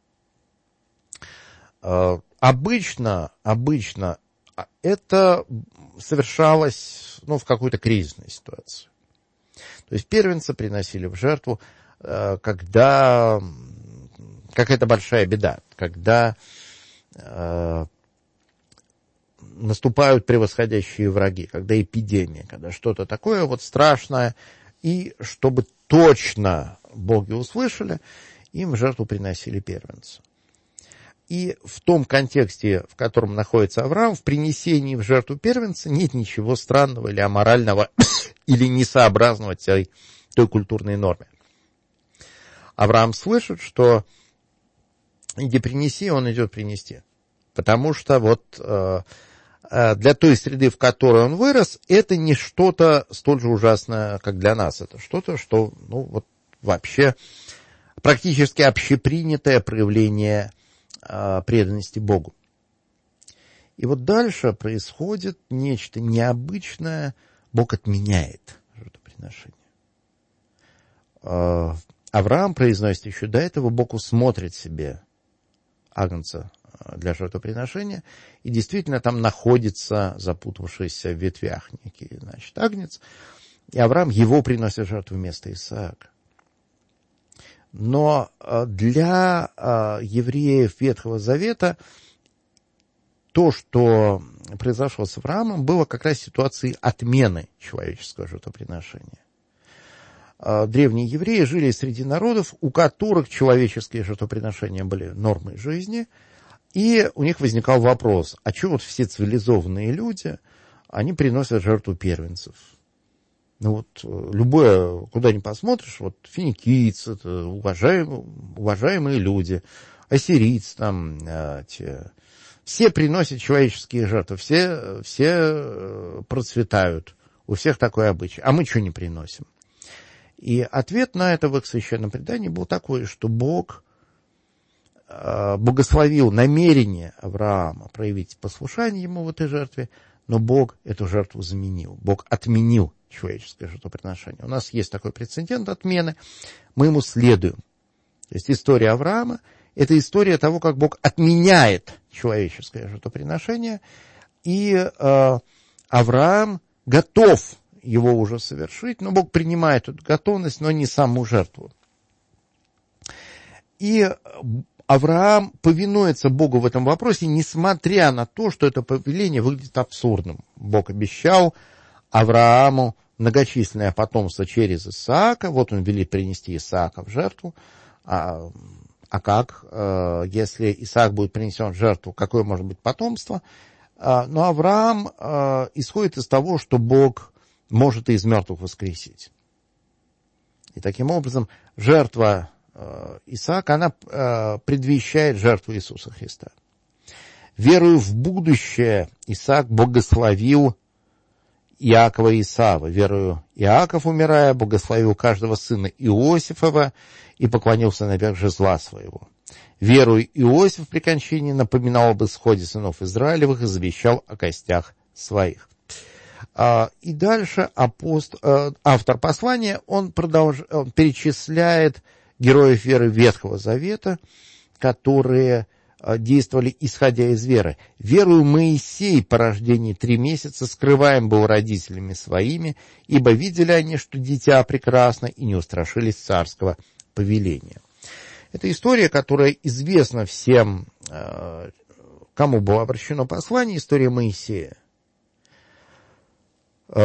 Обычно, обычно это совершалось, ну, в какой-то кризисной ситуации. То есть первенца приносили в жертву, когда какая-то большая беда, когда э, наступают превосходящие враги, когда эпидемия, когда что-то такое вот страшное, и чтобы точно боги услышали, им в жертву приносили первенца. И в том контексте, в котором находится Авраам, в принесении в жертву первенца нет ничего странного или аморального, или несообразного той, той культурной норме. Авраам слышит, что иди принеси, он идет принести. Потому что вот э, для той среды, в которой он вырос, это не что-то столь же ужасное, как для нас. Это что-то, что, ну, вот вообще практически общепринятое проявление э, преданности Богу. И вот дальше происходит нечто необычное. Бог отменяет жертвоприношение. Э, Авраам произносит еще до этого, Бог усмотрит себе агнца для жертвоприношения, и действительно там находится запутавшийся в ветвях некий, значит, агнец, и Авраам его приносит в жертву вместо Исаака. Но для евреев Ветхого Завета то, что произошло с Авраамом, было как раз ситуацией отмены человеческого жертвоприношения. Древние евреи жили среди народов, у которых человеческие жертвоприношения были нормой жизни, и у них возникал вопрос, а что вот все цивилизованные люди, они приносят жертву первенцев? Ну вот любое, куда ни посмотришь, вот финикийцы, это уважаемые, уважаемые люди, ассирийцы там, те, все приносят человеческие жертвы, все, все процветают, у всех такой обычай, а мы что не приносим? И ответ на это в их священном предании был такой, что Бог э, благословил намерение Авраама проявить послушание ему в этой жертве, но Бог эту жертву заменил. Бог отменил человеческое жертвоприношение. У нас есть такой прецедент отмены, мы ему следуем. То есть история Авраама – это история того, как Бог отменяет человеческое жертвоприношение, и э, Авраам готов его уже совершить, но Бог принимает эту готовность, но не саму жертву. И Авраам повинуется Богу в этом вопросе, несмотря на то, что это повеление выглядит абсурдным. Бог обещал Аврааму многочисленное потомство через Исаака, вот он велит принести Исаака в жертву, а, а как, если Исаак будет принесен в жертву, какое может быть потомство? Но Авраам исходит из того, что Бог может и из мертвых воскресить. И таким образом жертва э, Исаака, она э, предвещает жертву Иисуса Христа. Веруя в будущее, Исаак благословил Иакова и Исава. Веруя, Иаков, умирая, благословил каждого сына Иосифова и поклонился наверх жезла своего. Веруя, Иосиф при кончине напоминал об исходе сынов Израилевых и завещал о костях своих. И дальше апост... автор послания, он, продолж... он перечисляет героев веры Ветхого Завета, которые действовали исходя из веры. «Верую Моисей по рождении три месяца скрываем был родителями своими, ибо видели они, что дитя прекрасно, и не устрашились царского повеления». Это история, которая известна всем, кому было обращено послание, история Моисея.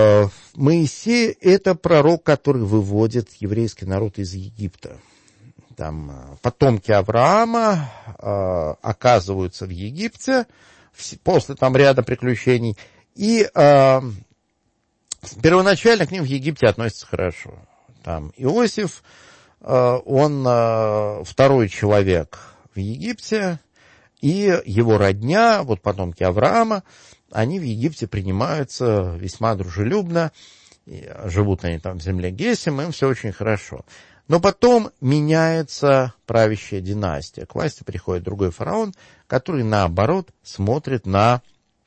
Моисей – это пророк, который выводит еврейский народ из Египта. там, потомки Авраама э, оказываются в Египте после там ряда приключений, и э, первоначально к ним в Египте относятся хорошо. Там Иосиф, э, он э, второй человек в Египте, и его родня, вот потомки Авраама, они в Египте принимаются весьма дружелюбно, живут они там в земле Гесем, им все очень хорошо. Но потом меняется правящая династия. К власти приходит другой фараон, который, наоборот, смотрит на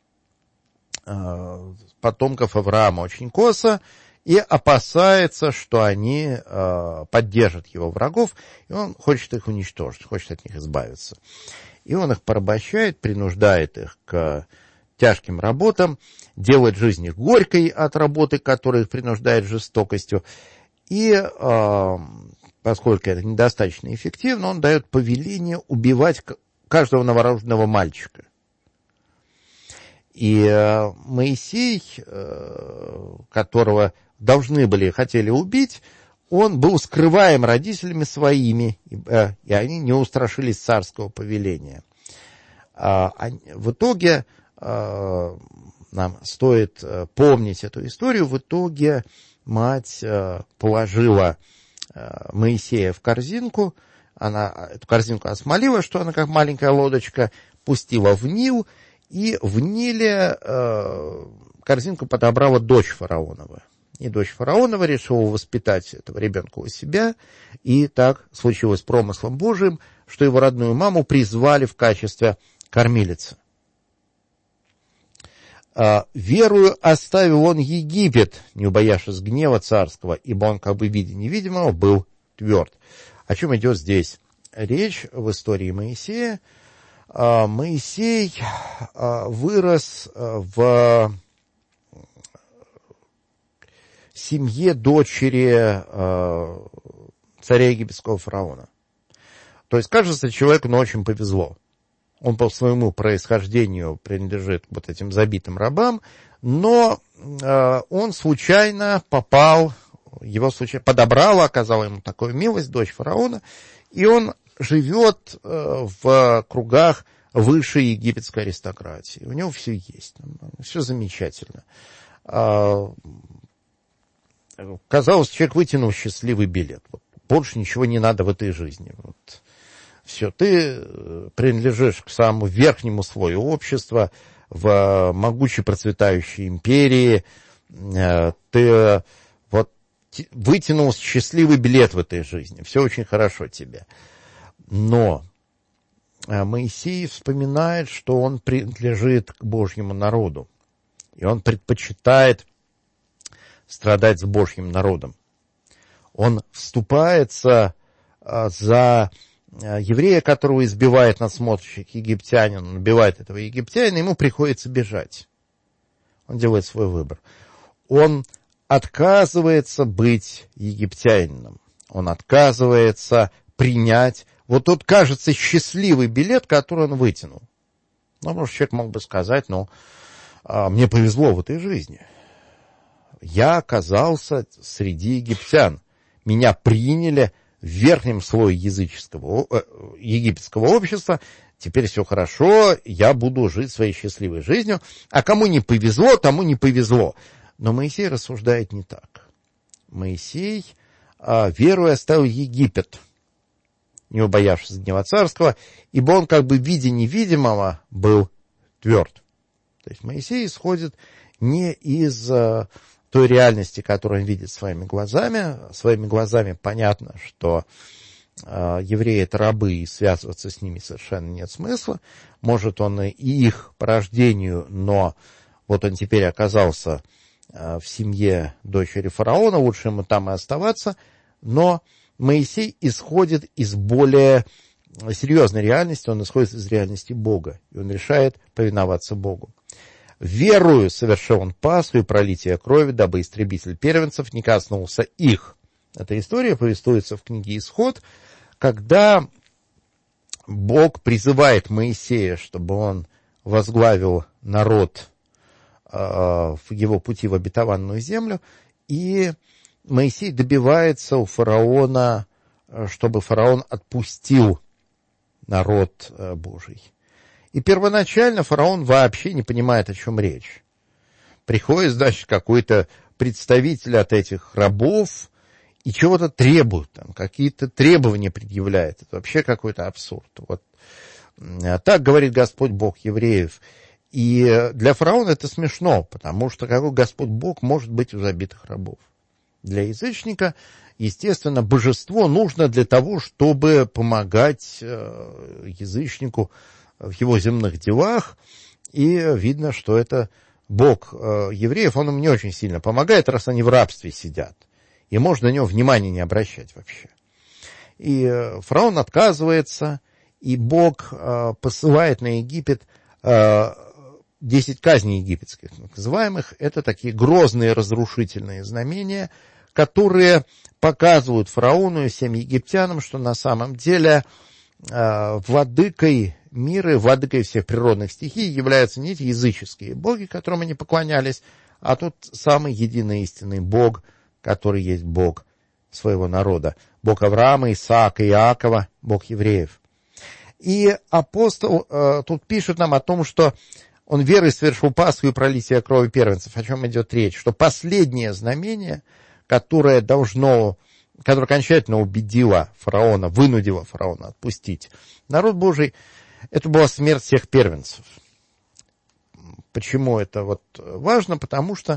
э, потомков Авраама очень косо и опасается, что они э, поддержат его врагов, и он хочет их уничтожить, хочет от них избавиться. И он их порабощает, принуждает их к тяжким работам, делает жизнь их горькой от работы, которая их принуждает жестокостью. И э, поскольку это недостаточно эффективно, он дает повеление убивать каждого новорожденного мальчика. И э, Моисей, э, которого должны были, хотели убить, он был скрываем родителями своими, и, э, и они не устрашились царского повеления. А, а, в итоге э, нам стоит э, помнить эту историю. В итоге мать э, положила э, Моисея в корзинку, она эту корзинку осмолила, что она как маленькая лодочка, пустила в Нил, и в Ниле э, корзинку подобрала дочь фараонова. И дочь фараонова решила воспитать этого ребенка у себя, и так случилось промыслом Божиим, что его родную маму призвали в качестве кормилицы. «Верою оставил он Египет, не убоявшись гнева царского, ибо он, как бы в виде невидимого, был тверд». О чем идет здесь речь в истории Моисея? Моисей вырос в семье дочери царя египетского фараона. То есть, кажется, человеку ну, очень повезло. Он по своему происхождению принадлежит вот этим забитым рабам, но э, он случайно попал, его случайно подобрала, оказала ему такую милость, дочь фараона, и он живет э, в кругах высшей египетской аристократии. У него все есть, все замечательно. Э, казалось, человек вытянул счастливый билет. Вот, больше ничего не надо в этой жизни. Вот. Все, ты принадлежишь к самому верхнему слою общества, в могучей процветающей империи, ты вот вытянул счастливый билет в этой жизни, все очень хорошо тебе. Но Моисей вспоминает, что он принадлежит к Божьему народу, и он предпочитает страдать с Божьим народом. Он вступается за еврея, которого избивает надсмотрщик египтянин, он убивает этого египтянина, ему приходится бежать. Он делает свой выбор. Он отказывается быть египтянином. Он отказывается принять вот тот, кажется, счастливый билет, который он вытянул. Ну, может, человек мог бы сказать, ну, мне повезло в этой жизни. Я оказался среди египтян. Меня приняли в верхнем слое языческого, э, египетского общества, теперь все хорошо, я буду жить своей счастливой жизнью, а кому не повезло, тому не повезло. Но Моисей рассуждает не так. Моисей э, верою оставил Египет, не убоявшись гнева царского, ибо он как бы в виде невидимого был тверд. То есть Моисей исходит не из э, той реальности, которую он видит своими глазами. Своими глазами понятно, что э, евреи — это рабы, и связываться с ними совершенно нет смысла. Может, он и их по рождению, но вот он теперь оказался э, в семье дочери фараона, лучше ему там и оставаться. Но Моисей исходит из более серьезной реальности, он исходит из реальности Бога, и он решает повиноваться Богу. «Верою совершил он Пасху и пролитие крови, дабы истребитель первенцев не коснулся их». Эта история повествуется в книге «Исход», когда Бог призывает Моисея, чтобы он возглавил народ э, в его пути в обетованную землю, и Моисей добивается у фараона чтобы фараон отпустил народ Божий. И первоначально фараон вообще не понимает, о чем речь. Приходит, значит, какой-то представитель от этих рабов и чего-то требует, там, какие-то требования предъявляет. Это вообще какой-то абсурд. Вот. Так говорит Господь Бог евреев. И для фараона это смешно, потому что какой Господь Бог может быть у забитых рабов? Для язычника, естественно, божество нужно для того, чтобы помогать язычнику в его земных делах. И видно, что это Бог евреев, он им не очень сильно помогает, раз они в рабстве сидят. И можно на него внимания не обращать вообще. И фараон отказывается, и Бог посылает на Египет десять казней египетских, называемых. Это такие грозные разрушительные знамения, которые показывают фараону и всем египтянам, что на самом деле владыкой мира, владыкой всех природных стихий являются не эти языческие боги, которым они поклонялись, а тот самый единый истинный Бог, который есть Бог своего народа. Бог Авраама, Исаака, Иакова, Бог евреев. И апостол э, тут пишет нам о том, что он верой совершил Пасху и пролитие крови первенцев. О чем идет речь? Что последнее знамение, которое должно, которое окончательно убедило фараона, вынудило фараона отпустить народ Божий, это была смерть всех первенцев. Почему это вот важно? Потому что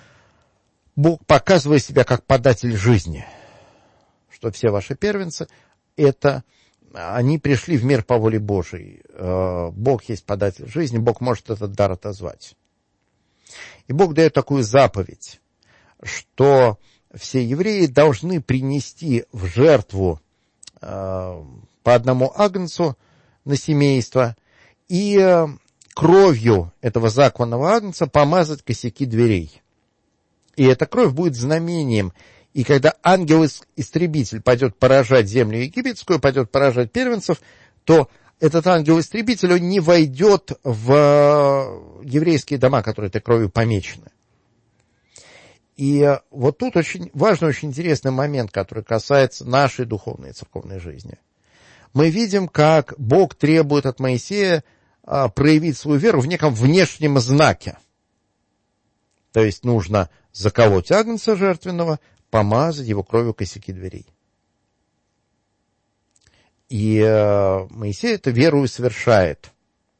Бог показывает себя как податель жизни, что все ваши первенцы, это они пришли в мир по воле Божией. Бог есть податель жизни, Бог может этот дар отозвать. И Бог дает такую заповедь, что все евреи должны принести в жертву по одному агнцу на семейство и кровью этого закланного агнца помазать косяки дверей. И эта кровь будет знамением. И когда ангел-истребитель пойдет поражать землю египетскую, пойдет поражать первенцев, то этот ангел-истребитель он не войдет в еврейские дома, которые этой кровью помечены. И вот тут очень важный, очень интересный момент, который касается нашей духовной и церковной жизни. Мы видим, как Бог требует от Моисея проявить свою веру в неком внешнем знаке. То есть нужно заколоть агнца жертвенного, помазать его кровью косяки дверей. И Моисей это верою совершает.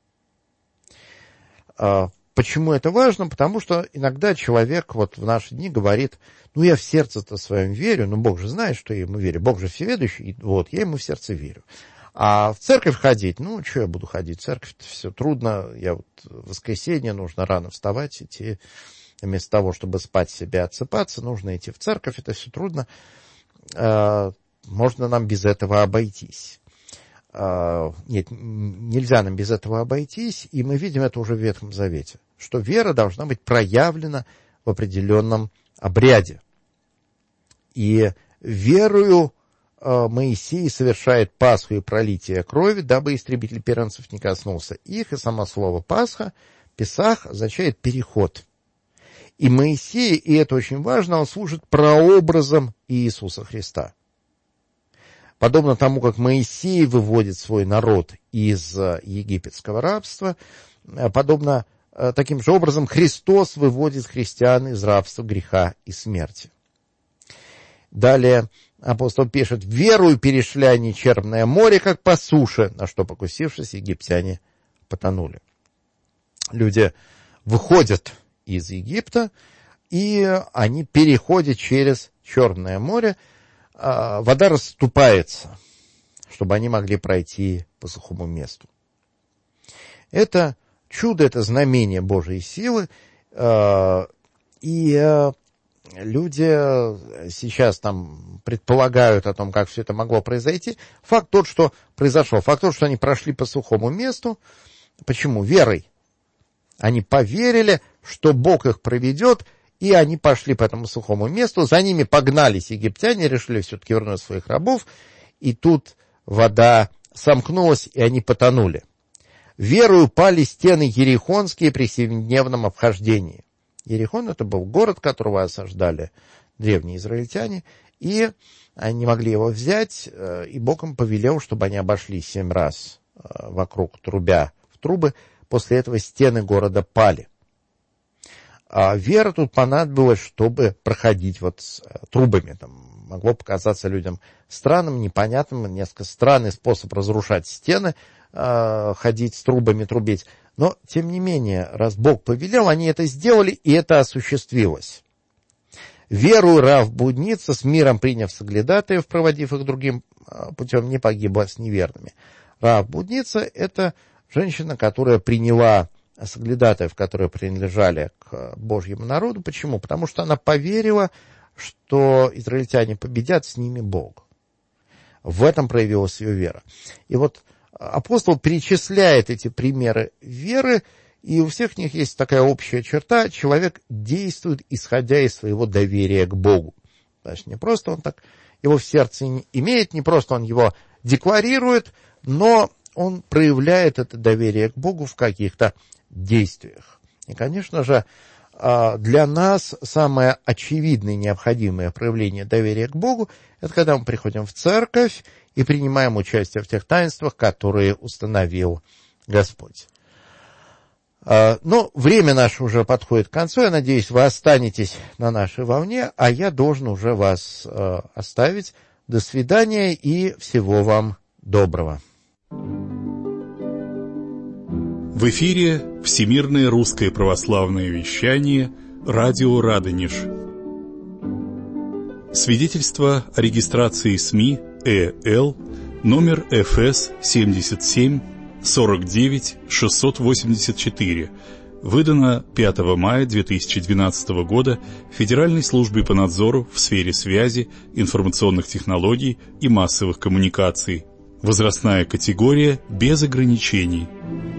Почему это важно? Потому что иногда человек вот в наши дни говорит, ну я в сердце-то своем верю, но Бог же знает, что я ему верю, Бог же всеведущий, и вот я ему в сердце верю. А в церковь ходить, ну что я буду ходить, в церковь-то все трудно, я вот в воскресенье нужно рано вставать, идти, вместо того, чтобы спать себе, отсыпаться, нужно идти в церковь, это все трудно, можно нам без этого обойтись. Нет, нельзя нам без этого обойтись, и мы видим это уже в Ветхом Завете, что вера должна быть проявлена в определенном обряде. И верою Моисей совершает Пасху и пролитие крови, дабы истребитель первенцев не коснулся их, и само слово Пасха, Песах, означает переход. И Моисей, и это очень важно, он служит прообразом Иисуса Христа. Подобно тому, как Моисей выводит свой народ из египетского рабства, подобно таким же образом Христос выводит христиан из рабства, греха и смерти. Далее апостол пишет: «Верою перешли они черное море, как по суше, на что, покусившись, египтяне потонули». Люди выходят из Египта, и они переходят через Черное море, вода расступается, чтобы они могли пройти по сухому месту. Это чудо, это знамение Божьей силы, и люди сейчас там предполагают о том, как все это могло произойти. Факт тот, что произошло. Факт тот, что они прошли по сухому месту. Почему? Верой. Они поверили, что Бог их проведет, и они пошли по этому сухому месту. За ними погнались египтяне, решили все-таки вернуть своих рабов. И тут вода сомкнулась, и они потонули. Верою пали стены ерихонские при семидневном обхождении. Ерихон — это был город, которого осаждали древние израильтяне. И они не могли его взять, и Бог им повелел, чтобы они обошли семь раз вокруг, трубя в трубы. После этого стены города пали. А вера тут понадобилась, чтобы проходить вот с трубами. Там могло показаться людям странным, непонятным, несколько странный способ разрушать стены, ходить с трубами, трубить. Но, тем не менее, раз Бог повелел, они это сделали, и это осуществилось. Верую Раав блудница, с миром приняв соглядатаев, проводив их другим путем, не погибла с неверными. Раав блудница — это женщина, которая приняла соглядатаев, которые принадлежали к Божьему народу. Почему? Потому что она поверила, что израильтяне победят, с ними Бог. В этом проявилась ее вера. И вот апостол перечисляет эти примеры веры, и у всех них есть такая общая черта: человек действует, исходя из своего доверия к Богу. Значит, не просто он так его в сердце имеет, не просто он его декларирует, но он проявляет это доверие к Богу в каких-то действиях. И, конечно же, для нас самое очевидное и необходимое проявление доверия к Богу — это когда мы приходим в церковь и принимаем участие в тех таинствах, которые установил Господь. Но время наше уже подходит к концу. Я надеюсь, вы останетесь на нашей волне, а я должен уже вас оставить. До свидания и всего вам доброго. В эфире Всемирное русское православное вещание, радио Радонеж. Свидетельство о регистрации СМИ ЭЛ, номер эф эс семьдесят семь сорок девять шестьсот восемьдесят четыре, выдано пятого мая две тысячи двенадцатого года Федеральной службой по надзору в сфере связи, информационных технологий и массовых коммуникаций. Возрастная категория без ограничений.